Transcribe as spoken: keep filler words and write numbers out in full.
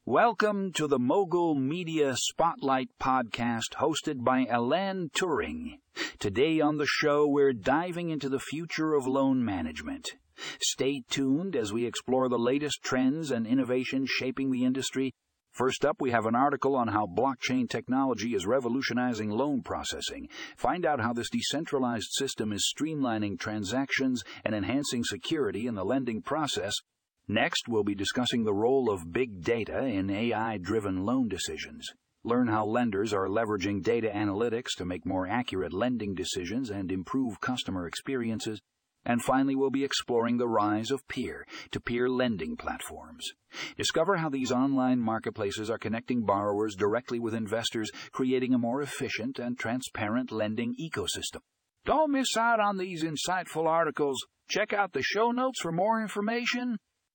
Welcome to the Mogul Media Spotlight podcast hosted by Alan Turing. Today on the show, we're diving into the future of loan management. Stay tuned as we explore the latest trends and innovations shaping the industry. First up, we have an article on how blockchain technology is revolutionizing loan processing. Find out how this decentralized system is streamlining transactions and enhancing security in the lending process. Next, we'll be discussing the role of big data in A I-driven loan decisions. Learn how lenders are leveraging data analytics to make more accurate lending decisions and improve customer experiences. And finally, we'll be exploring the rise of peer-to-peer lending platforms. Discover how these online marketplaces are connecting borrowers directly with investors, creating a more efficient and transparent lending ecosystem. Don't miss out on these insightful articles. Check out the show notes for more information.